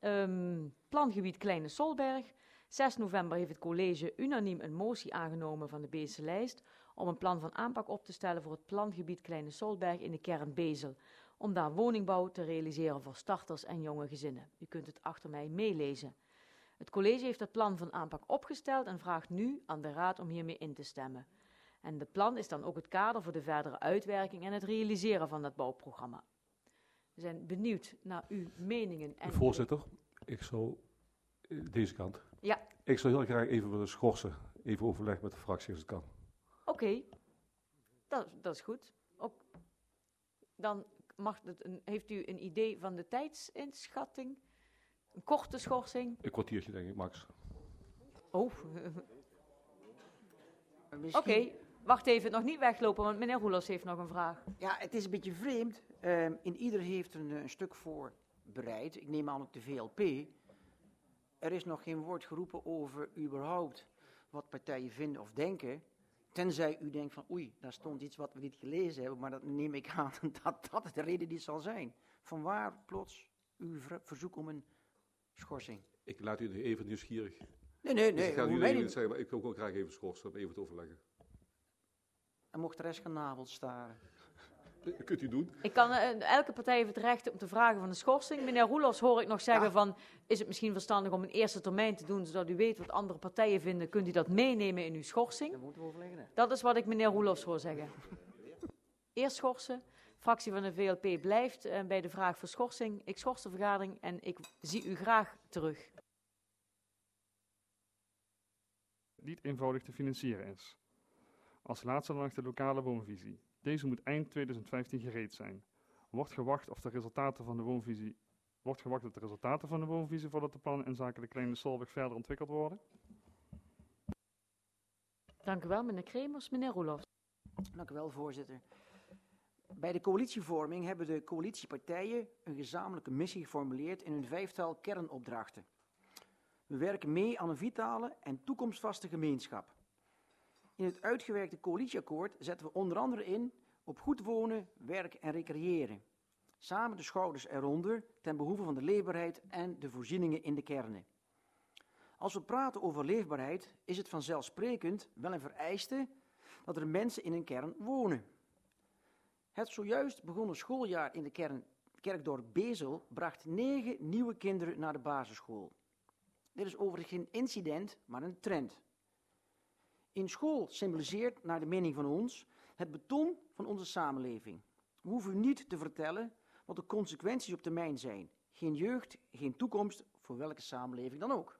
Plangebied Kleine Solberg. 6 november heeft het college unaniem een motie aangenomen van de Beelse lijst om een plan van aanpak op te stellen voor het plangebied Kleine Solberg in de kern Bezel, om daar woningbouw te realiseren voor starters en jonge gezinnen. U kunt het achter mij meelezen. Het college heeft het plan van aanpak opgesteld en vraagt nu aan de Raad om hiermee in te stemmen. En het plan is dan ook het kader voor de verdere uitwerking en het realiseren van dat bouwprogramma. We zijn benieuwd naar uw meningen. En voorzitter, ik zou deze kant. Ja. Ik zou heel graag even willen schorsen. Even overleg met de fractie als het kan. Oké, dat is goed. Dan heeft u een idee van de tijdsinschatting? Een korte schorsing? Een kwartiertje denk ik, max. Oh. Oké, wacht even, nog niet weglopen, want meneer Roelofs heeft nog een vraag. Ja, het is een beetje vreemd. In ieder heeft een stuk voorbereid. Ik neem aan ook de VLP. Er is nog geen woord geroepen over überhaupt wat partijen vinden of denken. Tenzij u denkt van oei, daar stond iets wat we niet gelezen hebben. Maar dat neem ik aan dat dat de reden niet zal zijn. Vanwaar plots uw verzoek om een schorsing? Ik laat u even nieuwsgierig. Nee. Dus ik ga u even zeggen, maar ik wil ook graag even schorsen om even te overleggen. En mocht de rest gaan navelstaren? Dat kunt u doen. Ik kan elke partij heeft het recht om te vragen van een schorsing. Meneer Roelofs hoor ik nog zeggen van, is het misschien verstandig om een eerste termijn te doen, zodat u weet wat andere partijen vinden, kunt u dat meenemen in uw schorsing? Dat moeten we overleggen. Dat is wat ik meneer Roelofs hoor zeggen. Eerst schorsen. Fractie van de VLP blijft bij de vraag voor schorsing. Ik schors de vergadering en ik zie u graag terug. Niet eenvoudig te financieren is. Als laatste dan nog de lokale woonvisie. Deze moet eind 2015 gereed zijn. Wordt gewacht op de resultaten van de woonvisie voordat de plannen in zaken de Kleine Solberg verder ontwikkeld worden? Dank u wel, meneer Kremers. Meneer Roelofs. Dank u wel, voorzitter. Bij de coalitievorming hebben de coalitiepartijen een gezamenlijke missie geformuleerd in een 5-tal kernopdrachten. We werken mee aan een vitale en toekomstvaste gemeenschap. In het uitgewerkte coalitieakkoord zetten we onder andere in op goed wonen, werken en recreëren. Samen de schouders eronder ten behoeve van de leefbaarheid en de voorzieningen in de kernen. Als we praten over leefbaarheid is het vanzelfsprekend wel een vereiste dat er mensen in een kern wonen. Het zojuist begonnen schooljaar in de kerkdorp Bezel bracht 9 nieuwe kinderen naar de basisschool. Dit is overigens geen incident, maar een trend. In school symboliseert, naar de mening van ons, het beton van onze samenleving. We hoeven u niet te vertellen wat de consequenties op termijn zijn. Geen jeugd, geen toekomst, voor welke samenleving dan ook.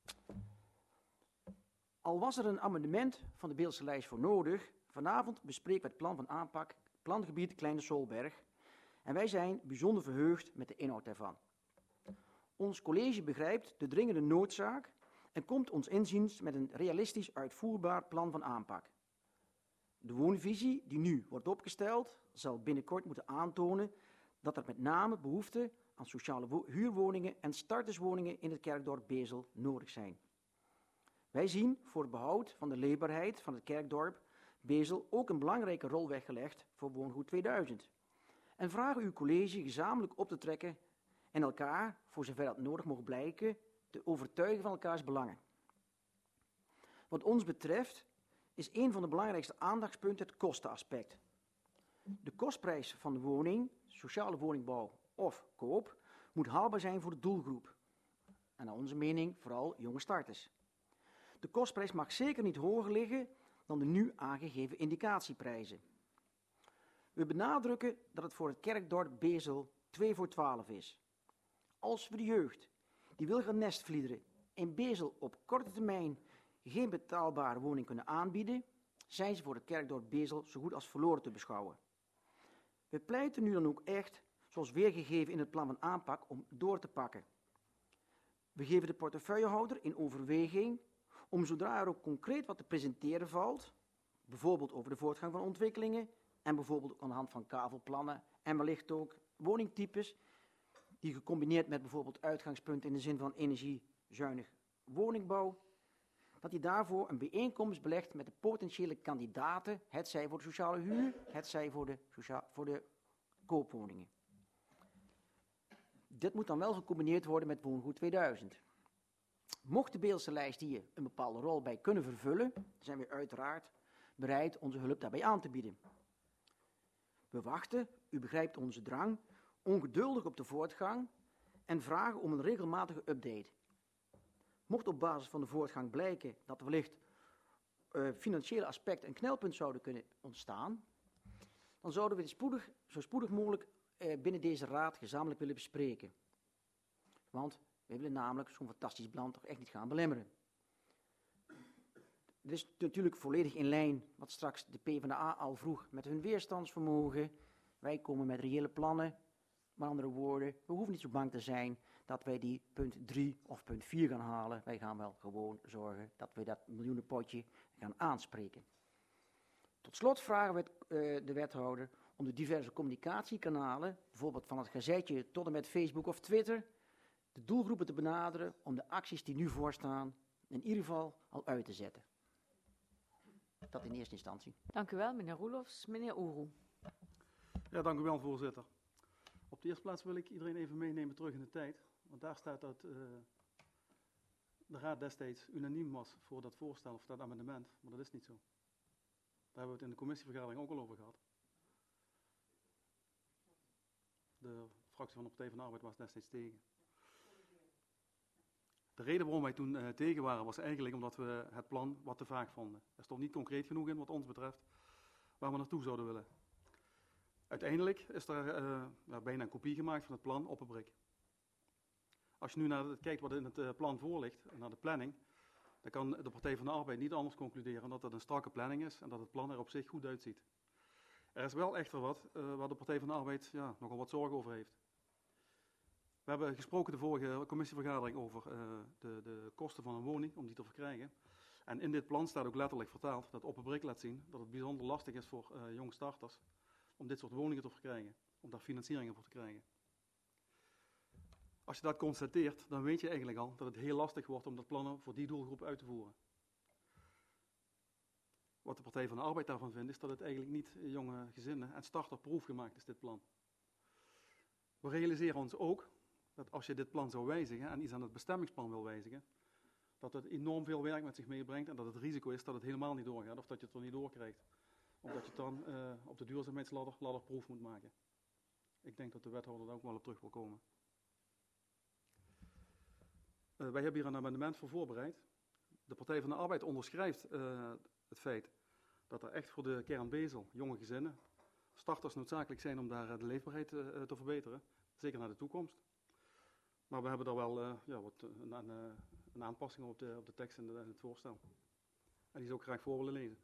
Al was er een amendement van de Beelse lijst voor nodig, vanavond bespreken we het plan van aanpak, plangebied Kleine Solberg. En wij zijn bijzonder verheugd met de inhoud daarvan. Ons college begrijpt de dringende noodzaak en komt ons inziens met een realistisch uitvoerbaar plan van aanpak. De woonvisie die nu wordt opgesteld zal binnenkort moeten aantonen dat er met name behoefte aan sociale huurwoningen en starterswoningen in het kerkdorp Bezel nodig zijn. Wij zien voor het behoud van de leefbaarheid van het kerkdorp Bezel ook een belangrijke rol weggelegd voor Woongoed 2000. En vragen uw college gezamenlijk op te trekken en elkaar, voor zover dat nodig mocht blijken, te overtuigen van elkaars belangen. Wat ons betreft is een van de belangrijkste aandachtspunten het kostenaspect. De kostprijs van de woning, sociale woningbouw of koop, moet haalbaar zijn voor de doelgroep. En naar onze mening vooral jonge starters. De kostprijs mag zeker niet hoger liggen dan de nu aangegeven indicatieprijzen. We benadrukken dat het voor het kerkdorp Bezel 2 voor 12 is. Als we de jeugd die wil gaan nestvliederen in Bezel op korte termijn geen betaalbare woning kunnen aanbieden, zijn ze voor het kerkdorp Bezel zo goed als verloren te beschouwen. We pleiten nu dan ook echt, zoals weergegeven in het plan van aanpak, om door te pakken. We geven de portefeuillehouder in overweging om zodra er ook concreet wat te presenteren valt, bijvoorbeeld over de voortgang van ontwikkelingen en bijvoorbeeld ook aan de hand van kavelplannen en wellicht ook woningtypes, die gecombineerd met bijvoorbeeld uitgangspunten in de zin van energiezuinig woningbouw, dat hij daarvoor een bijeenkomst belegt met de potentiële kandidaten, hetzij voor de sociale huur, hetzij voor de koopwoningen. Dit moet dan wel gecombineerd worden met Woongoed 2000. Mocht de Beelse lijst hier een bepaalde rol bij kunnen vervullen, zijn we uiteraard bereid onze hulp daarbij aan te bieden. We wachten, u begrijpt onze drang, ongeduldig op de voortgang en vragen om een regelmatige update. Mocht op basis van de voortgang blijken dat er wellicht financiële aspecten een knelpunt zouden kunnen ontstaan, dan zouden we dit zo spoedig mogelijk binnen deze raad gezamenlijk willen bespreken. Want we willen namelijk zo'n fantastisch plan toch echt niet gaan belemmeren. Dit is natuurlijk volledig in lijn wat straks de PvdA al vroeg met hun weerstandsvermogen. Wij komen met reële plannen. Met andere woorden, we hoeven niet zo bang te zijn dat wij die punt 3 of punt 4 gaan halen. Wij gaan wel gewoon zorgen dat we dat miljoenenpotje gaan aanspreken. Tot slot vragen we de wethouder om de diverse communicatiekanalen, bijvoorbeeld van het gazetje tot en met Facebook of Twitter, de doelgroepen te benaderen om de acties die nu voorstaan in ieder geval al uit te zetten. Dat in eerste instantie. Dank u wel, meneer Roelofs. Meneer Oeroe. Ja, dank u wel, voorzitter. Op de eerste plaats wil ik iedereen even meenemen terug in de tijd. Want daar staat dat de raad destijds unaniem was voor dat voorstel of dat amendement. Maar dat is niet zo. Daar hebben we het in de commissievergadering ook al over gehad. De fractie van de Partij van de Arbeid was destijds tegen. De reden waarom wij toen tegen waren was eigenlijk omdat we het plan wat te vaag vonden. Er stond niet concreet genoeg in wat ons betreft waar we naartoe zouden willen. Uiteindelijk is er bijna een kopie gemaakt van het plan op een brik. Als je nu kijkt wat in het plan voor ligt, naar de planning, dan kan de Partij van de Arbeid niet anders concluderen dat het een strakke planning is en dat het plan er op zich goed uitziet. Er is wel echter wat waar de Partij van de Arbeid nogal wat zorgen over heeft. We hebben gesproken de vorige commissievergadering over de kosten van een woning, om die te verkrijgen. En in dit plan staat ook letterlijk vertaald dat op een brik laat zien dat het bijzonder lastig is voor jonge starters om dit soort woningen te verkrijgen, om daar financieringen voor te krijgen. Als je dat constateert, dan weet je eigenlijk al dat het heel lastig wordt om dat plannen voor die doelgroep uit te voeren. Wat de Partij van de Arbeid daarvan vindt, is dat het eigenlijk niet jonge gezinnen en starterproof gemaakt is, dit plan. We realiseren ons ook dat als je dit plan zou wijzigen en iets aan het bestemmingsplan wil wijzigen, dat het enorm veel werk met zich meebrengt en dat het risico is dat het helemaal niet doorgaat of dat je het er niet doorkrijgt. Omdat je het dan op de duurzaamheidsladder proef moet maken. Ik denk dat de wethouder daar ook wel op terug wil komen. Wij hebben hier een amendement voor voorbereid. De Partij van de Arbeid onderschrijft het feit dat er echt voor de kern Bezel, jonge gezinnen, starters noodzakelijk zijn om daar de leefbaarheid te verbeteren. Zeker naar de toekomst. Maar we hebben daar wel een aanpassing op de tekst in het voorstel. En die zou ik graag voor willen lezen.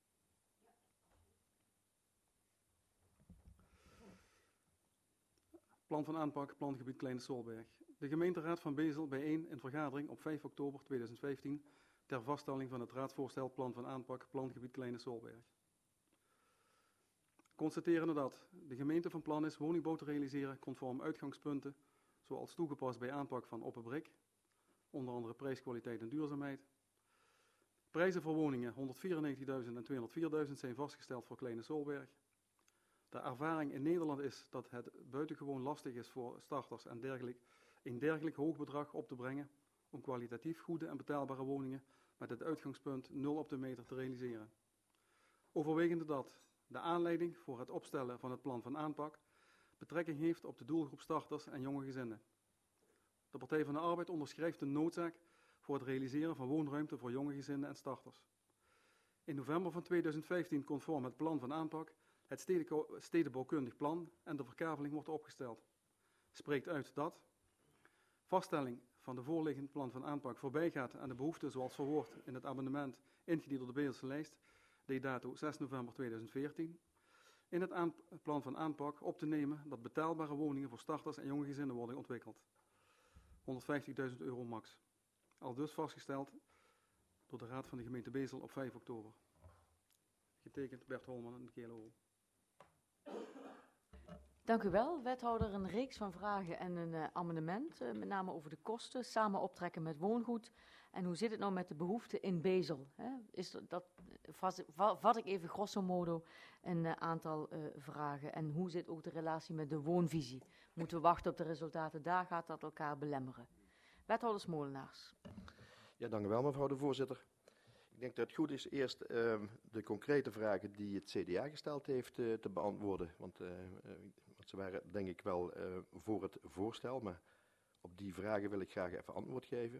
Plan van aanpak, plangebied Kleine Solberg. De gemeenteraad van Bezel bijeen in vergadering op 5 oktober 2015 ter vaststelling van het raadsvoorstel plan van aanpak, plangebied Kleine Solberg. Constaterende dat de gemeente van plan is woningbouw te realiseren conform uitgangspunten, zoals toegepast bij aanpak van op een brik, onder andere prijs, kwaliteit en duurzaamheid. Prijzen voor woningen 194.000 en 204.000 zijn vastgesteld voor Kleine Solberg. De ervaring in Nederland is dat het buitengewoon lastig is voor starters en een dergelijk hoog bedrag op te brengen om kwalitatief goede en betaalbare woningen met het uitgangspunt 0 op de meter te realiseren. Overwegende dat de aanleiding voor het opstellen van het plan van aanpak betrekking heeft op de doelgroep starters en jonge gezinnen. De Partij van de Arbeid onderschrijft de noodzaak voor het realiseren van woonruimte voor jonge gezinnen en starters. In november van 2015 conform het plan van aanpak het stedenbouwkundig plan en de verkaveling wordt opgesteld. Spreekt uit dat vaststelling van de voorliggend plan van aanpak voorbijgaat aan de behoeften zoals verwoord in het amendement ingediend door de Beelse lijst, dato 6 november 2014, in het plan van aanpak op te nemen dat betaalbare woningen voor starters en jonge gezinnen worden ontwikkeld. €150.000 max. Aldus vastgesteld door de Raad van de gemeente Bezel op 5 oktober. Getekend Bert Holman en Michele Oel. Dank u wel, wethouder. Een reeks van vragen en een amendement, met name over de kosten, samen optrekken met woongoed. En hoe zit het nou met de behoeften in Bezel? Hè? Vat ik even grosso modo een aantal vragen. En hoe zit ook de relatie met de woonvisie? Moeten we wachten op de resultaten? Daar gaat dat elkaar belemmeren. Wethouder Smolenaars. Ja, dank u wel, mevrouw de voorzitter. Ik denk dat het goed is eerst de concrete vragen die het CDA gesteld heeft te beantwoorden. Want ze waren denk ik wel voor het voorstel, maar op die vragen wil ik graag even antwoord geven.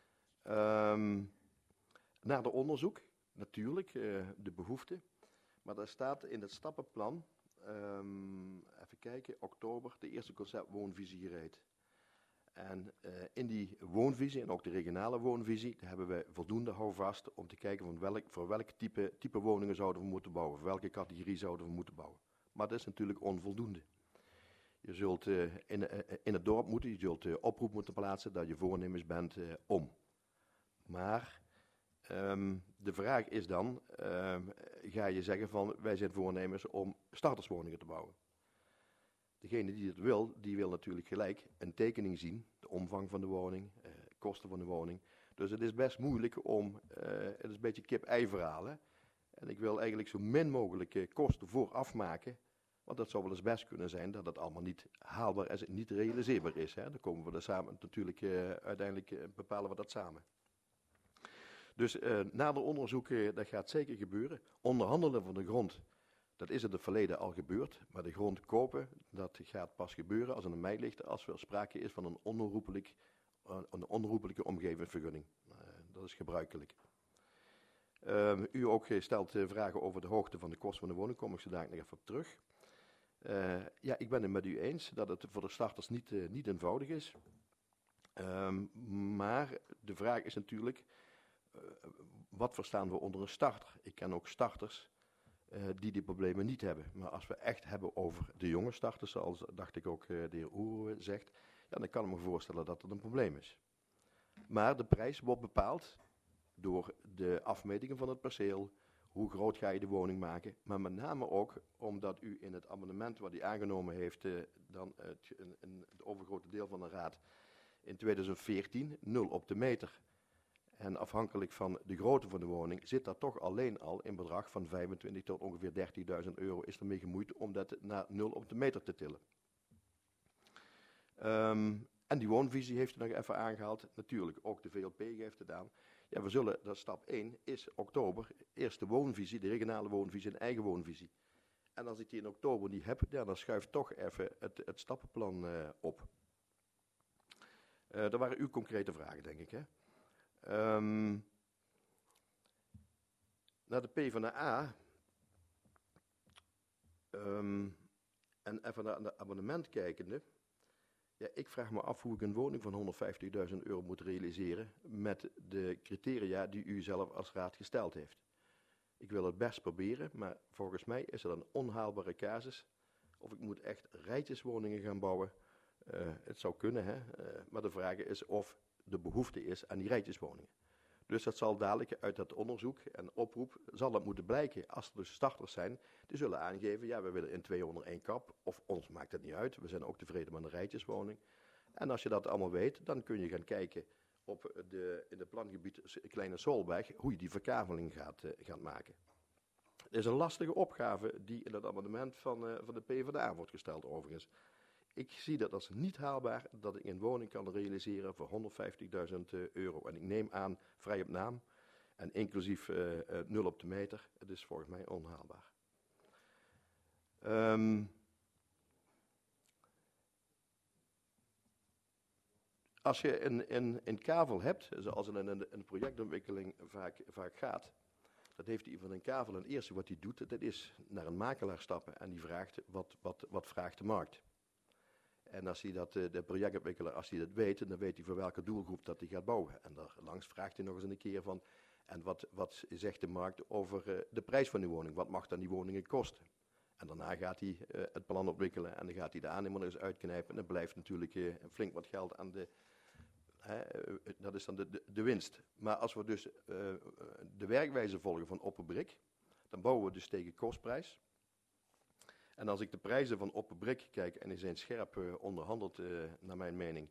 Naar de onderzoek, natuurlijk, de behoefte. Maar daar staat in het stappenplan, even kijken, oktober, de eerste concept woonvisie gereed. En in die woonvisie en ook de regionale woonvisie, daar hebben we voldoende houvast om te kijken van voor welk type woningen zouden we moeten bouwen, voor welke categorie zouden we moeten bouwen. Maar dat is natuurlijk onvoldoende. Je zult in het dorp moeten, je zult oproep moeten plaatsen dat je voornemens bent om. Maar de vraag is dan, ga je zeggen van wij zijn voornemens om starterswoningen te bouwen. Degene die het wil, die wil natuurlijk gelijk een tekening zien, de omvang van de woning, kosten van de woning. Dus het is best moeilijk om, het is een beetje kip-ei verhalen. En ik wil eigenlijk zo min mogelijk kosten vooraf maken, want dat zou wel eens best kunnen zijn dat het allemaal niet haalbaar is en niet realiseerbaar is. Hè. Dan komen we er samen natuurlijk, uiteindelijk bepalen we dat samen. Dus nader onderzoek, dat gaat zeker gebeuren. Onderhandelen van de grond. Dat is in het verleden al gebeurd, maar de grond kopen, dat gaat pas gebeuren als er een mei ligt, als er sprake is van een onherroepelijke omgevingsvergunning. Dat is gebruikelijk. U ook stelt vragen over de hoogte van de kosten van de woning, kom ik zo dadelijk nog even op terug. Ja, ik ben het met u eens dat het voor de starters niet eenvoudig is. Maar de vraag is natuurlijk, wat verstaan we onder een starter? Ik ken ook starters die problemen niet hebben. Maar als we echt hebben over de jonge starters, zoals dacht ik ook de heer Oer zegt, ja, dan kan ik me voorstellen dat dat een probleem is. Maar de prijs wordt bepaald door de afmetingen van het perceel, hoe groot ga je de woning maken, maar met name ook omdat u in het amendement wat u aangenomen heeft, dan het overgrote deel van de raad in 2014, 0 op de meter. En afhankelijk van de grootte van de woning zit dat toch alleen al in bedrag van 25 tot ongeveer 30.000 euro is ermee gemoeid om dat naar 0 op de meter te tillen. En die woonvisie heeft u nog even aangehaald. Natuurlijk, ook de VLP geeft het aan. Ja, we zullen, dat stap 1 is oktober, eerst de woonvisie, de regionale woonvisie en eigen woonvisie. En als ik die in oktober niet heb, ja, dan schuift toch even het stappenplan op. Dat waren uw concrete vragen, denk ik, hè? Naar de PvdA. En even naar het abonnement kijkende. Ja, ik vraag me af hoe ik een woning van 150.000 euro moet realiseren met de criteria die u zelf als raad gesteld heeft. Ik wil het best proberen, maar volgens mij is het een onhaalbare casus. Of ik moet echt rijtjeswoningen gaan bouwen. Het zou kunnen, hè? Maar de vraag is of de behoefte is aan die rijtjeswoningen. Dus dat zal dadelijk uit dat onderzoek en oproep, zal het moeten blijken, als er dus starters zijn, die zullen aangeven, ja, we willen in 2 onder 1 kap, of ons maakt het niet uit, we zijn ook tevreden met een rijtjeswoning. En als je dat allemaal weet, dan kun je gaan kijken in het plangebied Kleine Solberg, hoe je die verkaveling gaat maken. Het is een lastige opgave die in het amendement van de PvdA wordt gesteld overigens. Ik zie dat als niet haalbaar dat ik een woning kan realiseren voor 150.000 euro. En ik neem aan, vrij op naam en inclusief 0 op de meter. Het is volgens mij onhaalbaar. Als je een kavel hebt, zoals het in een projectontwikkeling vaak gaat, dat heeft hij van een kavel. En het eerste wat hij doet, dat is naar een makelaar stappen en die vraagt wat vraagt de markt. En als hij de projectontwikkelaar, als hij dat weet, dan weet hij voor welke doelgroep dat hij gaat bouwen. En daarlangs vraagt hij nog eens een keer van, en wat zegt de markt over de prijs van die woning? Wat mag dan die woningen kosten? En daarna gaat hij het plan ontwikkelen en dan gaat hij de aannemer eens uitknijpen. En dan blijft natuurlijk flink wat geld aan dat is dan de winst. Maar als we dus de werkwijze volgen van Opperbrik, dan bouwen we dus tegen kostprijs. En als ik de prijzen van Opperbrik kijk, en die zijn scherp onderhandeld naar mijn mening,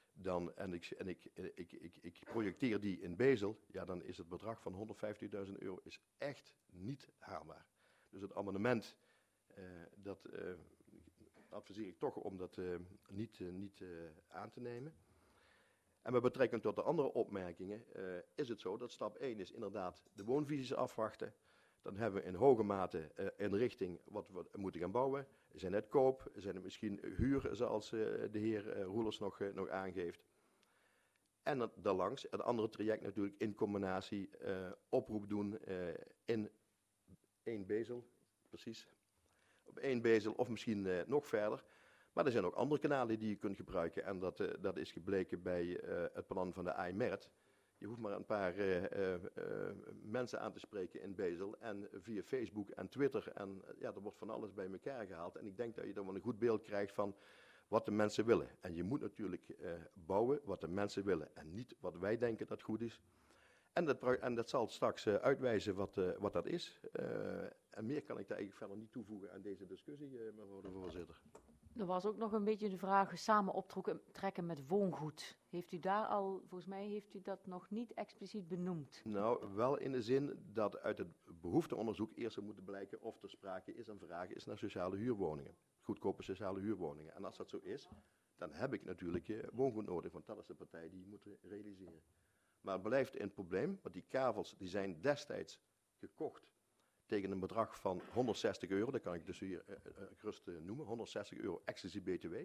ik projecteer die in Bezel, ja, dan is het bedrag van €150.000 is echt niet haalbaar. Dus het amendement, dat adviseer ik toch om dat niet aan te nemen. En met betrekking tot de andere opmerkingen is het zo dat stap 1 is inderdaad de woonvisies afwachten. Dan hebben we in hoge mate een richting wat we moeten gaan bouwen. Zijn het koop, zijn het misschien huur, zoals de heer Roelers nog aangeeft. En daarlangs het andere traject natuurlijk in combinatie oproep doen in 1 Bezel, precies. Op 1 Bezel of misschien nog verder. Maar er zijn ook andere kanalen die je kunt gebruiken. En dat is gebleken bij het plan van de AIMERT. Je hoeft maar een paar mensen aan te spreken in Bezel. En via Facebook en Twitter. En ja, er wordt van alles bij elkaar gehaald. En ik denk dat je dan wel een goed beeld krijgt van wat de mensen willen. En je moet natuurlijk bouwen wat de mensen willen. En niet wat wij denken dat goed is. En dat zal straks uitwijzen wat dat is. En meer kan ik daar eigenlijk verder niet toevoegen aan deze discussie, mevrouw de voorzitter. Er was ook nog een beetje de vraag samen optrekken met woongoed. Heeft u daar al, volgens mij heeft u dat nog niet expliciet benoemd. Nou, wel in de zin dat uit het behoefteonderzoek eerst zou moeten blijken of er sprake is en vraag is naar sociale huurwoningen. Goedkope sociale huurwoningen. En als dat zo is, dan heb ik natuurlijk woongoed nodig, want dat is de partij die je moet realiseren. Maar het blijft een probleem, want die kavels die zijn destijds gekocht tegen een bedrag van €160. Dat kan ik dus hier gerust noemen. €160 exclusief BTW.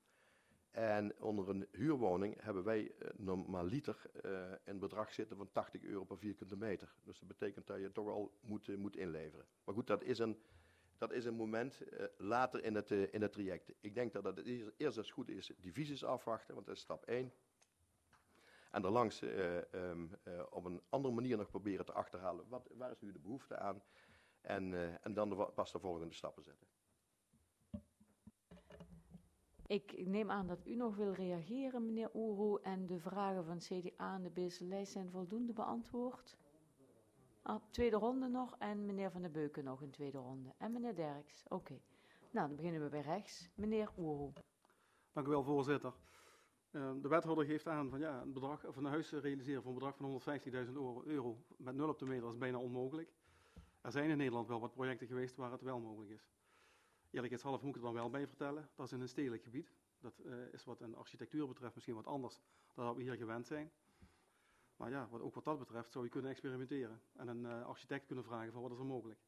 En onder een huurwoning hebben wij normaliter een bedrag zitten van €80 per vierkante meter. Dus dat betekent dat je toch al moet inleveren. Maar goed, dat is een moment later in het traject. Ik denk dat het eerst als goed is divisies afwachten, want dat is stap 1. En daarlangs op een andere manier nog proberen te achterhalen waar is nu de behoefte aan. En dan pas de volgende stappen zetten. Ik neem aan dat u nog wil reageren, meneer Oeroe, en de vragen van CDA en de Beesellijst zijn voldoende beantwoord. Tweede ronde nog en meneer Van der Beuken nog een tweede ronde. En meneer Derks, oké. Nou, dan beginnen we bij rechts. Meneer Oeroe. Dank u wel, voorzitter. De wethouder geeft aan van ja, een bedrag, of een huis realiseren voor een bedrag van €150.000 met 0 op de meter is bijna onmogelijk. Er zijn in Nederland wel wat projecten geweest waar het wel mogelijk is. Eerlijkheidshalve moet ik er dan wel bij vertellen, dat is in een stedelijk gebied. Dat is wat een architectuur betreft misschien wat anders dan we hier gewend zijn. Maar ja, ook wat dat betreft zou je kunnen experimenteren en een architect kunnen vragen van wat is er mogelijk.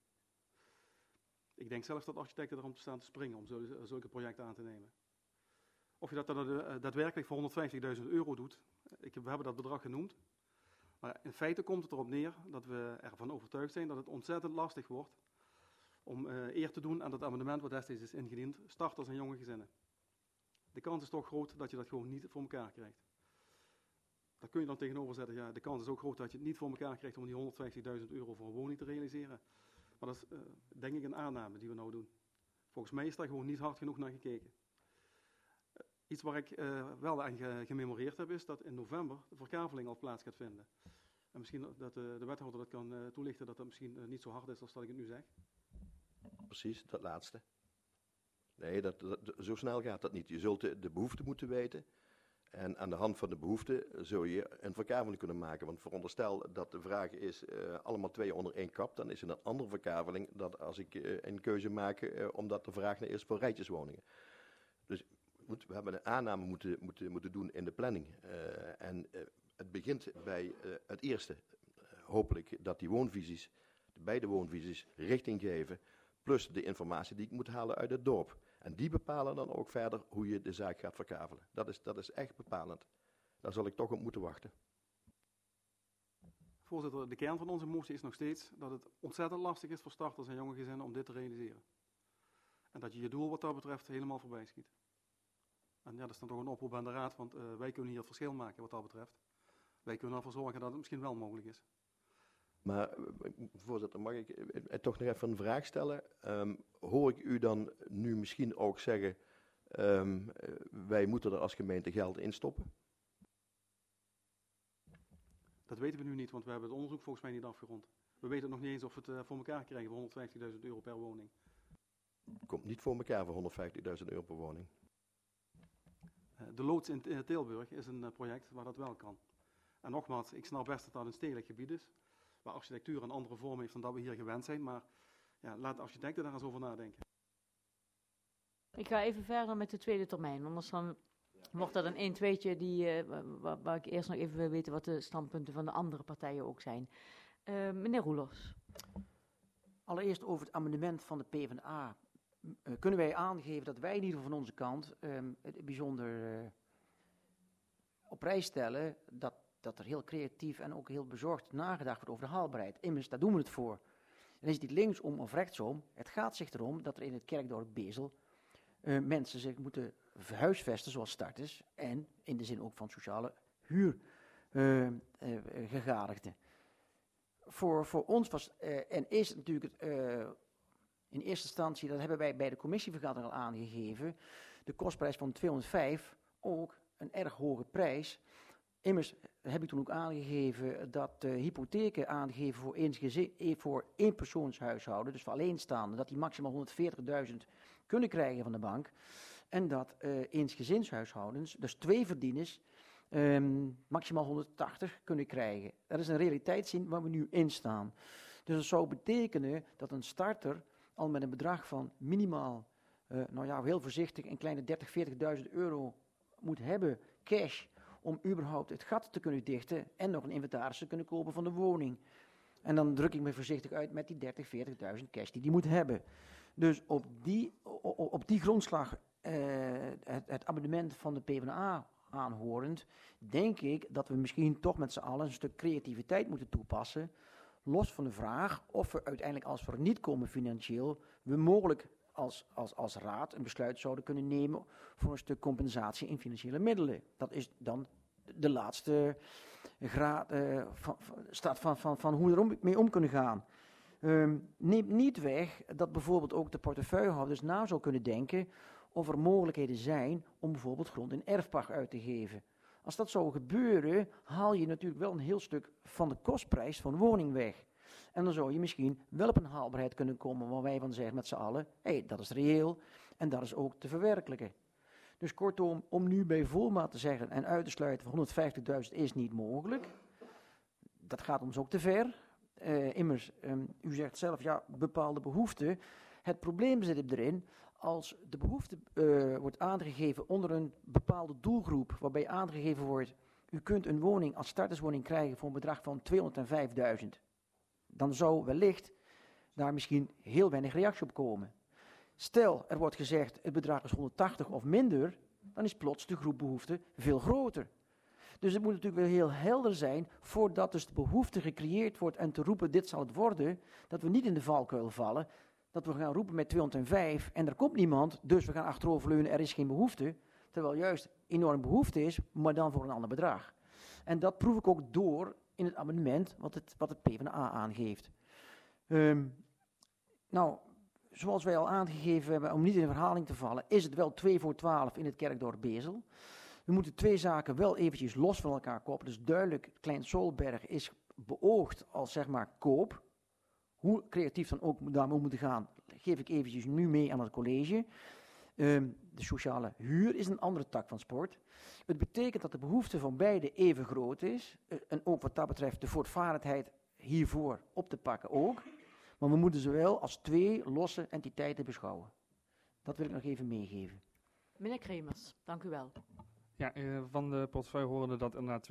Ik denk zelfs dat architecten erom staan te springen om zulke projecten aan te nemen. Of je dat dan daadwerkelijk voor €150.000 doet, we hebben dat bedrag genoemd. Maar in feite komt het erop neer dat we ervan overtuigd zijn dat het ontzettend lastig wordt om eer te doen aan het amendement wat destijds is ingediend, starters en jonge gezinnen. De kans is toch groot dat je dat gewoon niet voor elkaar krijgt. Daar kun je dan tegenover zetten, ja, de kans is ook groot dat je het niet voor elkaar krijgt om die €150.000 voor een woning te realiseren. Maar dat is denk ik een aanname die we nou doen. Volgens mij is daar gewoon niet hard genoeg naar gekeken. Iets waar ik wel aan gememoreerd heb is dat in november de verkaveling al plaats gaat vinden. En misschien dat de wethouder dat kan toelichten dat dat misschien niet zo hard is als dat ik het nu zeg. Precies, dat laatste. Nee, zo snel gaat dat niet. Je zult de behoefte moeten weten. En aan de hand van de behoefte zul je een verkaveling kunnen maken. Want veronderstel dat de vraag is allemaal 2 onder 1 kap, dan is het een andere verkaveling dan als ik een keuze maak omdat de vraag naar is voor rijtjeswoningen. Dus we hebben een aanname moeten doen in de planning. Het begint bij het eerste. Hopelijk dat die woonvisies, de beide woonvisies, richting geven. Plus de informatie die ik moet halen uit het dorp. En die bepalen dan ook verder hoe je de zaak gaat verkavelen. Dat is echt bepalend. Daar zal ik toch op moeten wachten. Voorzitter, de kern van onze motie is nog steeds dat het ontzettend lastig is voor starters en jonge gezinnen om dit te realiseren. En dat je je doel wat dat betreft helemaal voorbij schiet. En ja, dat is dan toch een oproep aan de raad, want wij kunnen hier het verschil maken wat dat betreft. Wij kunnen ervoor zorgen dat het misschien wel mogelijk is. Maar, voorzitter, mag ik toch nog even een vraag stellen? Hoor ik u dan nu misschien ook zeggen, wij moeten er als gemeente geld in stoppen? Dat weten we nu niet, want we hebben het onderzoek volgens mij niet afgerond. We weten nog niet eens of we het voor elkaar krijgen voor €150.000 per woning. komt niet voor elkaar voor 150.000 euro per woning. De loods in Tilburg is een project waar dat wel kan. En nogmaals, ik snap best dat dat een stedelijk gebied is, waar architectuur een andere vorm heeft dan dat we hier gewend zijn, maar ja, laat de architecten daar eens over nadenken. Ik ga even verder met de tweede termijn, anders dan wordt dat een 1-2'tje waar ik eerst nog even wil weten wat de standpunten van de andere partijen ook zijn. Meneer Roelofs. Allereerst over het amendement van de PvdA. Kunnen wij aangeven dat wij in ieder geval van onze kant het bijzonder op prijs stellen dat er heel creatief en ook heel bezorgd nagedacht wordt over de haalbaarheid. Immers, daar doen we het voor. En is het niet linksom of rechtsom, het gaat zich erom dat er in het kerkdorp Bezel mensen zich moeten huisvesten zoals starters en in de zin ook van sociale huurgegadigden. Voor ons was en is het natuurlijk in eerste instantie, dat hebben wij bij de commissievergadering al aangegeven, de kostprijs van 205 ook een erg hoge prijs. Immers heb ik toen ook aangegeven dat de hypotheken aangegeven voor eenpersoonshuishouden, dus voor alleenstaanden, dat die maximaal 140.000 kunnen krijgen van de bank. En dat eensgezinshuishoudens, dus twee verdieners, maximaal 180 kunnen krijgen. Dat is een realiteitszin waar we nu in staan. Dus dat zou betekenen dat een starter al met een bedrag van minimaal, heel voorzichtig, een kleine 30.000, 40.000 euro moet hebben, cash, om überhaupt het gat te kunnen dichten en nog een inventaris te kunnen kopen van de woning. En dan druk ik me voorzichtig uit met die 30.000, 40.000 cash die moet hebben. Dus op die grondslag het amendement van de PvdA aanhorend, denk ik dat we misschien toch met z'n allen een stuk creativiteit moeten toepassen, los van de vraag of we uiteindelijk, als we er niet komen financieel, we mogelijk als raad een besluit zouden kunnen nemen voor een stuk compensatie in financiële middelen. Dat is dan de laatste graad van hoe we er mee om kunnen gaan. Neemt niet weg dat bijvoorbeeld ook de portefeuillehouders na zou kunnen denken of er mogelijkheden zijn om bijvoorbeeld grond in erfpacht uit te geven. Als dat zou gebeuren, haal je natuurlijk wel een heel stuk van de kostprijs van woning weg. En dan zou je misschien wel op een haalbaarheid kunnen komen waar wij van zeggen met z'n allen, dat is reëel en dat is ook te verwerkelijken. Dus kortom, om nu bij volmaat te zeggen en uit te sluiten van 150.000 is niet mogelijk, dat gaat ons ook te ver. Immers, u zegt zelf, bepaalde behoeften. Het probleem zit erin, als de behoefte wordt aangegeven onder een bepaalde doelgroep, waarbij aangegeven wordt, u kunt een woning als starterswoning krijgen voor een bedrag van 205.000. Dan zou wellicht daar misschien heel weinig reactie op komen. Stel, er wordt gezegd, het bedrag is 180 of minder, dan is plots de groep behoefte veel groter. Dus het moet natuurlijk wel heel helder zijn, voordat dus de behoefte gecreëerd wordt en te roepen, dit zal het worden, dat we niet in de valkuil vallen, dat we gaan roepen met 205 en er komt niemand, dus we gaan achteroverleunen, er is geen behoefte, terwijl juist enorm behoefte is, maar dan voor een ander bedrag. En dat proef ik ook door in het amendement wat het PvdA aangeeft. Zoals wij al aangegeven hebben, om niet in de herhaling te vallen, is het wel 2 voor 12 in het kerkdorp Bezel. We moeten twee zaken wel eventjes los van elkaar koppelen. Dus duidelijk, Klein Solberg is beoogd als zeg maar koop. Hoe creatief dan ook daarmee moeten gaan, geef ik eventjes nu mee aan het college. De sociale huur is een andere tak van sport. Het betekent dat de behoefte van beide even groot is. En ook wat dat betreft de voortvarendheid hiervoor op te pakken ook. Maar we moeten ze wel als twee losse entiteiten beschouwen. Dat wil ik nog even meegeven. Meneer Kremers, dank u wel. Ja, van de portefeuille horen dat inderdaad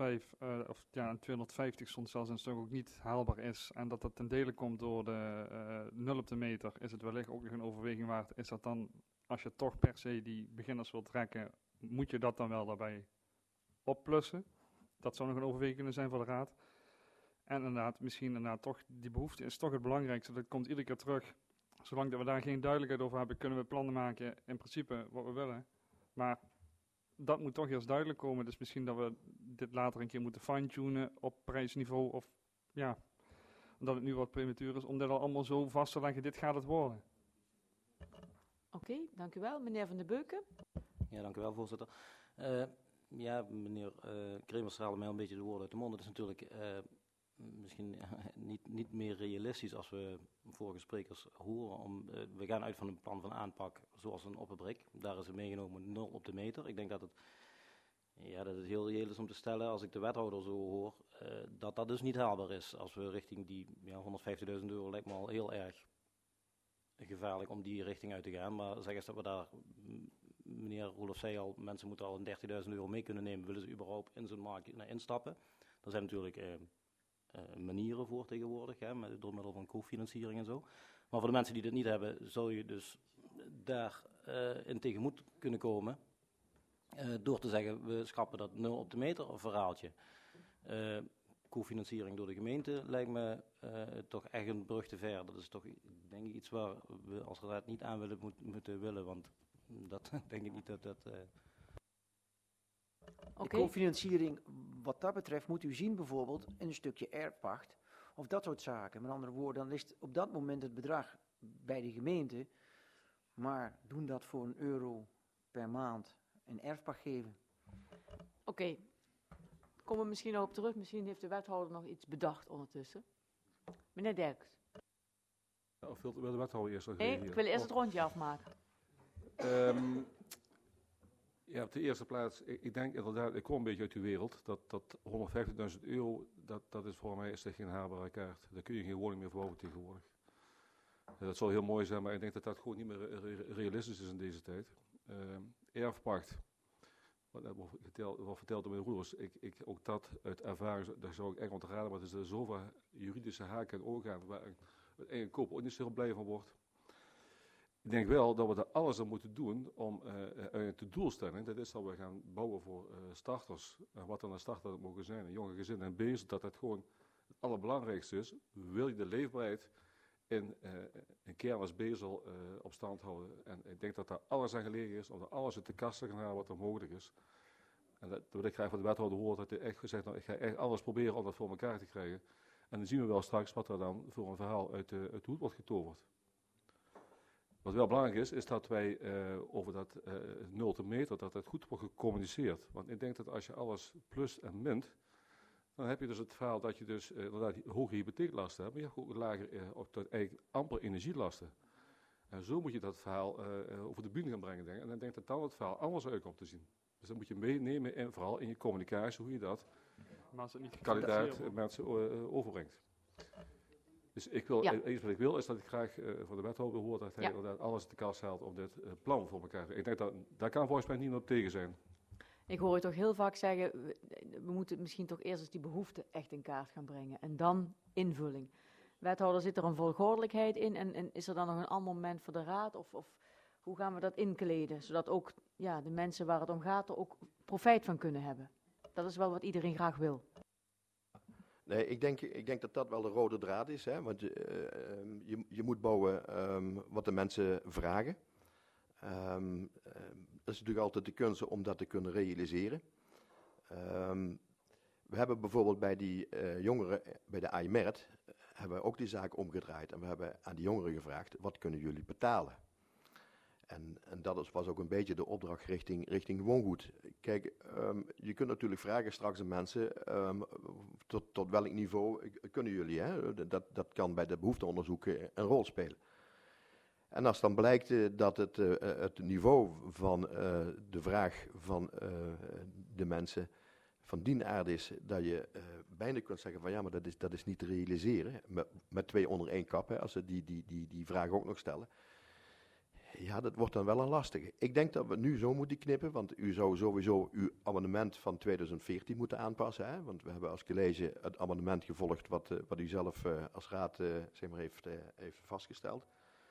250 soms zelfs een stuk ook niet haalbaar is. En dat dat ten dele komt door de 0 op de meter. Is het wellicht ook nog een overweging waard? Is dat dan, als je toch per se die beginners wilt trekken, moet je dat dan wel daarbij opplussen? Dat zou nog een overweging kunnen zijn voor de raad. En inderdaad, misschien toch, die behoefte is toch het belangrijkste. Dat komt iedere keer terug. Zolang dat we daar geen duidelijkheid over hebben, kunnen we plannen maken, in principe, wat we willen. Maar dat moet toch eerst duidelijk komen. Dus misschien dat we dit later een keer moeten fine-tunen op prijsniveau. Of ja, omdat het nu wat prematuur is, om dit al allemaal zo vast te leggen, dit gaat het worden. Oké, dank u wel. Meneer Van den Beuken. Ja, dank u wel, voorzitter. Meneer Kremers haalde mij een beetje de woorden uit de mond. Het is natuurlijk misschien niet meer realistisch als we vorige sprekers horen. We gaan uit van een plan van aanpak zoals een Opperbrik. Daar is het meegenomen 0 op de meter. Ik denk dat het heel reëel is om te stellen, als ik de wethouder zo hoor, dat dus niet haalbaar is. Als we richting die €150.000 lijkt me al heel erg gevaarlijk om die richting uit te gaan. Maar zeg eens dat we daar, meneer Roelof zei al, mensen moeten al een €30.000 mee kunnen nemen. Willen ze überhaupt in zo'n markt instappen? Er zijn natuurlijk manieren voor tegenwoordig, door middel van cofinanciering en zo. Maar voor de mensen die dit niet hebben, zou je dus daar in tegemoet kunnen komen. Door te zeggen, we schrappen dat 0 op de meter verhaaltje. Cofinanciering door de gemeente lijkt me toch echt een brug te ver. Dat is toch, denk ik, iets waar we als raad niet aan moeten willen, want dat denk ik niet dat dat... De cofinanciering, wat dat betreft, moet u zien bijvoorbeeld in een stukje erfpacht of dat soort zaken. Met andere woorden, dan ligt op dat moment het bedrag bij de gemeente, maar doen dat voor €1 per maand een erfpacht geven. Oké. Komen we misschien nog op terug. Misschien heeft de wethouder nog iets bedacht ondertussen. Meneer Derks. Ja, of wil de wethouder eerst nog Nee, reageren? ik wil eerst het rondje afmaken. Ja, op de eerste plaats, ik denk inderdaad, ik kom een beetje uit uw wereld, dat €150.000, dat is voor mij is geen haalbare kaart. Daar kun je geen woning meer verbouwen tegenwoordig. Dat zal heel mooi zijn, maar ik denk dat dat gewoon niet meer realistisch is in deze tijd. Erfpacht, wat vertelde meneer Roelers, ook dat uit ervaring, daar zou ik echt ontraden, maar het is er zoveel juridische haken en ogen aan, waar een eigen koop ook niet zo blij van wordt. Ik denk wel dat we er alles aan moeten doen om de doelstelling, dat is dat we gaan bouwen voor starters, wat dan een starter dat mogen zijn, een jonge gezin en bezig, dat het gewoon het allerbelangrijkste is. Wil je de leefbaarheid in een kern als Bezel op stand houden? En ik denk dat daar alles aan gelegen is, om er alles uit de kast te gaan halen wat er mogelijk is. En dat wil ik graag van de wethouder horen, dat hij echt gezegd, nou, ik ga echt alles proberen om dat voor elkaar te krijgen. En dan zien we wel straks wat er dan voor een verhaal uit de hoed wordt getoverd. Wat wel belangrijk is dat wij over dat 0 op de meter, dat het goed wordt gecommuniceerd. Want ik denk dat als je alles plus en mint, dan heb je dus het verhaal dat je dus inderdaad hoge hypotheeklasten hebt, maar je hebt ook lager, eigenlijk amper energielasten. En zo moet je dat verhaal over de bühne gaan brengen, denk ik. En dan denk ik dat dan het verhaal anders uit komt te zien. Dus dan moet je meenemen, vooral in je communicatie, hoe je dat Maar als het niet kandidaat mensen overbrengt. Dus ik wil, eens wat ik wil, is dat ik graag van de wethouder hoor dat hij inderdaad alles uit de kast haalt om dit plan voor elkaar te krijgen. Ik denk dat daar kan volgens mij niemand op tegen zijn. Ik hoor je toch heel vaak zeggen, we moeten misschien toch eerst eens die behoeften echt in kaart gaan brengen. En dan invulling. Wethouder, zit er een volgordelijkheid in en is er dan nog een ander moment voor de raad? Of hoe gaan we dat inkleden? Zodat ook de mensen waar het om gaat er ook profijt van kunnen hebben. Dat is wel wat iedereen graag wil. Nee, ik denk dat dat wel de rode draad is. Hè? Want je moet bouwen wat de mensen vragen. Dat is natuurlijk altijd de kunst om dat te kunnen realiseren. We hebben bijvoorbeeld bij die jongeren, bij de AIMERT, hebben we ook die zaak omgedraaid. En we hebben aan die jongeren gevraagd, wat kunnen jullie betalen? En dat was ook een beetje de opdracht richting woongoed. Kijk, je kunt natuurlijk vragen straks aan mensen, tot welk niveau kunnen jullie? Hè? Dat kan bij de behoefteonderzoek een rol spelen. En als dan blijkt dat het niveau van de vraag van de mensen van die aard is, dat je bijna kunt zeggen van ja, maar dat is niet te realiseren. Met 2 onder 1 kap, hè, als ze die vraag ook nog stellen. Ja, dat wordt dan wel een lastige. Ik denk dat we nu zo moeten knippen, want u zou sowieso uw amendement van 2014 moeten aanpassen. Hè? Want we hebben als college het amendement gevolgd wat u zelf als raad heeft vastgesteld.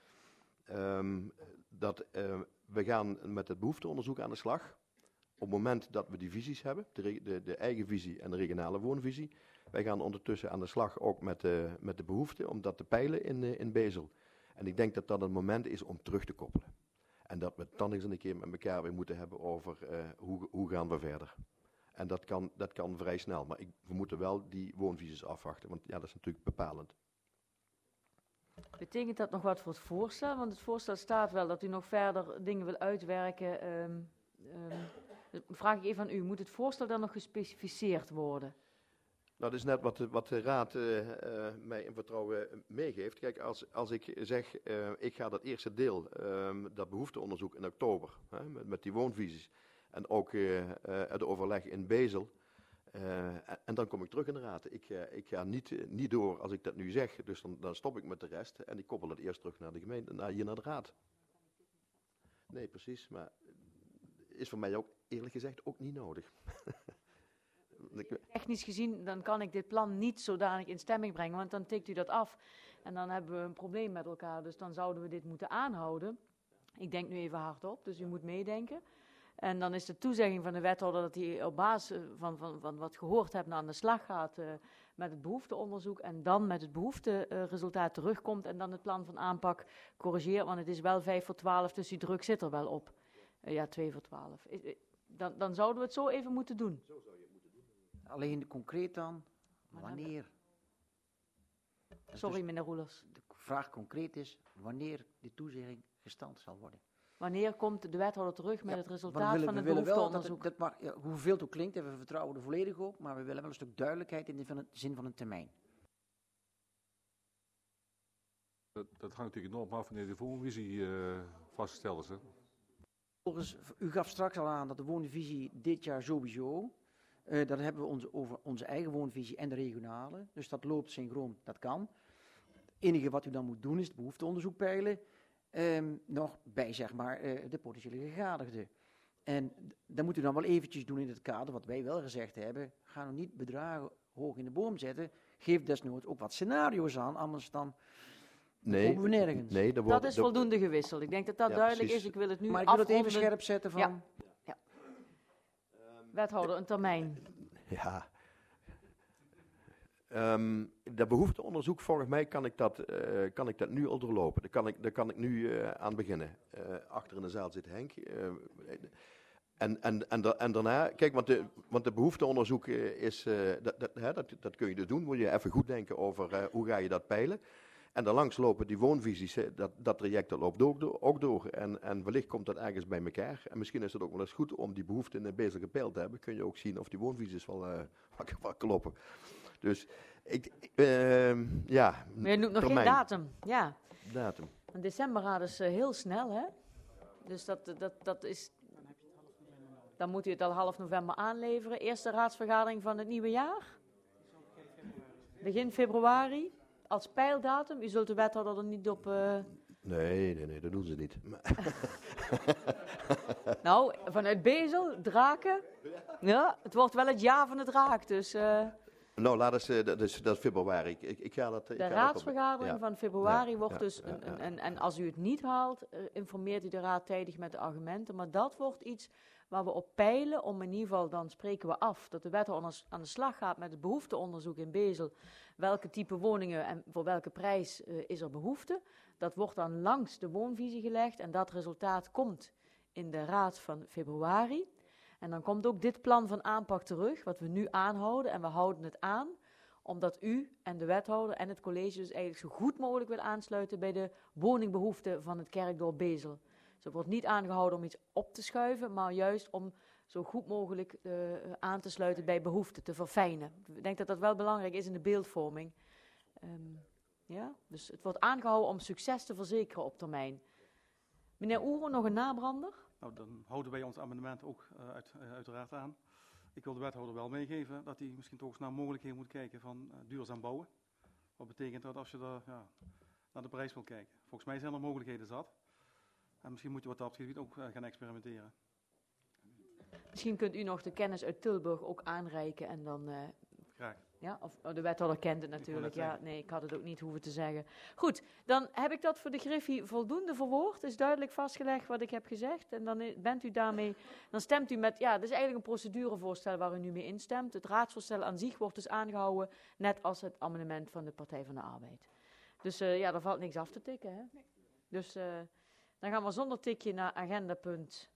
We gaan met het behoefteonderzoek aan de slag. Op het moment dat we die visies hebben, de eigen visie en de regionale woonvisie. Wij gaan ondertussen aan de slag ook met de behoefte om dat te peilen in Bezel. En ik denk dat dat een moment is om terug te koppelen. En dat we het dan eens een keer met elkaar weer moeten hebben over hoe gaan we verder. En dat kan vrij snel, maar we moeten wel die woonvisies afwachten, want ja, dat is natuurlijk bepalend. Betekent dat nog wat voor het voorstel? Want het voorstel staat wel dat u nog verder dingen wil uitwerken. Vraag ik even aan u, moet het voorstel dan nog gespecificeerd worden? Nou, dat is net wat de Raad mij in vertrouwen meegeeft. Kijk, als ik zeg, ik ga dat eerste deel, dat behoefteonderzoek in oktober, met die woonvisies, en ook het overleg in Bezel, en dan kom ik terug in de Raad. Ik ga niet door als ik dat nu zeg, dus dan stop ik met de rest en ik koppel het eerst terug naar de gemeente, hier naar de Raad. Nee, precies, maar is voor mij ook, eerlijk gezegd, ook niet nodig. Technisch gezien, dan kan ik dit plan niet zodanig in stemming brengen, want dan tikt u dat af. En dan hebben we een probleem met elkaar, dus dan zouden we dit moeten aanhouden. Ik denk nu even hardop, dus u moet meedenken. En dan is de toezegging van de wethouder dat hij op basis van wat gehoord hebt aan de slag gaat met het behoefteonderzoek en dan met het behoefteresultaat terugkomt en dan het plan van aanpak corrigeert, want het is wel 5:12, dus die druk zit er wel op. Ja, 2:12. Dan zouden we het zo even moeten doen. Alleen concreet dan, wanneer? Sorry, meneer Roelers. De vraag concreet is, wanneer die toezegging gesteld zal worden. Wanneer komt de wethouder terug met het Want resultaat van het willen wel behoefteonderzoek? dat mag, hoeveel het ook klinkt, en we vertrouwen er volledig op, maar we willen wel een stuk duidelijkheid in de zin van een termijn. Dat hangt natuurlijk enorm af wanneer de woonvisie vastgesteld is. Hè? Volgens, u gaf straks al aan dat de woonvisie dit jaar sowieso, dat hebben we over onze eigen woonvisie en de regionale, dus dat loopt synchroon, dat kan. Het enige wat u dan moet doen is het behoefteonderzoek peilen, nog bij zeg maar de potentiële gegadigden. En dat moet u dan wel eventjes doen in het kader, wat wij wel gezegd hebben, ga nog niet bedragen hoog in de boom zetten, geef desnoods ook wat scenario's aan, anders dan komen we nergens. Nee, dat is voldoende gewisseld. Ik denk dat dat duidelijk precies. is. Ik wil het nu Maar ik wil het even afronden. scherp zetten van... Ja. Wethouder, een termijn. Ja. Dat behoefteonderzoek, volgens mij kan ik dat nu al doorlopen. Daar kan ik nu aan beginnen. Achter in de zaal zit Henk. En daarna, kijk, want de behoefteonderzoek is, dat kun je dus doen. Moet je even goed denken over hoe ga je dat peilen. En daarlangs lopen die woonvisies, dat traject dat loopt ook door. En wellicht komt dat ergens bij elkaar. En misschien is het ook wel eens goed om die behoefte in bezig gepeild te hebben. Kun je ook zien of die woonvisies wel kloppen. Dus ja. Maar je noemt nog termijn. geen datum. Ja. Datum. Een decemberraad is heel snel, hè? Dus dat is... Dan moet u het al half november aanleveren. Eerste raadsvergadering van het nieuwe jaar? Begin februari? Als peildatum? U zult de wethouder er niet op... Nee, dat doen ze niet. Nou, vanuit Bezel, draken. Ja, het wordt wel het jaar van de draak, dus... Nou, dat is februari. Ik ga dat... De raadsvergadering van februari wordt dus... ja. En als u het niet haalt, informeert u de raad tijdig met de argumenten. Maar dat wordt iets waar we op peilen, om in ieder geval, dan spreken we af, dat de wethouder aan de slag gaat met het behoefteonderzoek in Bezel. Welke type woningen en voor welke prijs is er behoefte? Dat wordt dan langs de woonvisie gelegd en dat resultaat komt in de raad van februari. En dan komt ook dit plan van aanpak terug, wat we nu aanhouden. En we houden het aan, omdat u en de wethouder en het college dus eigenlijk zo goed mogelijk wil aansluiten bij de woningbehoeften van het kerkdorp Bezel. Dus het wordt niet aangehouden om iets op te schuiven, maar juist om zo goed mogelijk aan te sluiten bij behoeften, te verfijnen. Ik denk dat dat wel belangrijk is in de beeldvorming. Ja? Dus het wordt aangehouden om succes te verzekeren op termijn. Meneer Oero, nog een nabrander? Nou, dan houden wij ons amendement ook uiteraard aan. Ik wil de wethouder wel meegeven dat hij misschien toch eens naar mogelijkheden moet kijken van duurzaam bouwen. Wat betekent dat als je naar de prijs wil kijken? Volgens mij zijn er mogelijkheden zat. En misschien moet je wat dat gebied ook gaan experimenteren. Misschien kunt u nog de kennis uit Tilburg ook aanreiken en dan... Graag. Ja, of de wethouder kent het natuurlijk. Ja, nee, ik had het ook niet hoeven te zeggen. Goed, dan heb ik dat voor de Griffie voldoende verwoord. Is duidelijk vastgelegd wat ik heb gezegd. En dan bent u daarmee, dan stemt u met, ja, dat is eigenlijk een procedurevoorstel waar u nu mee instemt. Het raadsvoorstel aan zich wordt dus aangehouden, net als het amendement van de Partij van de Arbeid. Dus ja, daar valt niks af te tikken, hè? Nee. Dus dan gaan we zonder tikje naar agendapunt